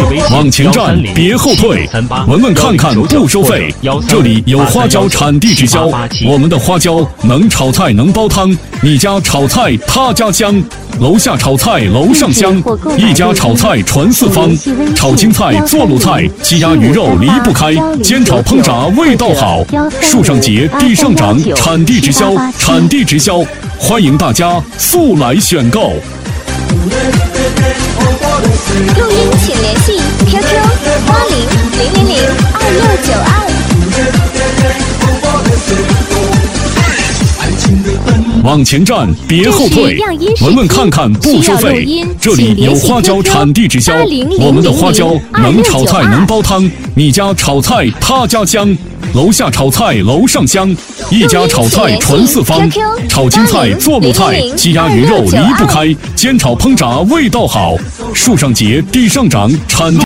往前站，别后退。闻闻看看不收费，这里有花椒产地直销，我们的花椒能炒菜能煲汤，你家炒菜他家香。楼下炒菜楼上香，一家炒菜传四方。炒青菜做卤菜，鸡鸭鱼肉离不开，煎炒烹炸味道好。树上结，地上长，产地直销，产地直销，欢迎大家速来选购。 录音请联系 QQ 8000022692。 往前站，别后退。闻闻看看不收费，这里有花椒产地直销，我们的花椒能炒菜能煲汤，你家炒菜他家香。楼下炒菜楼上香，一家炒菜传四方。炒青菜做卤菜，鸡鸭鱼肉离不开，煎炒烹炸味道好。树上结，地上长，产地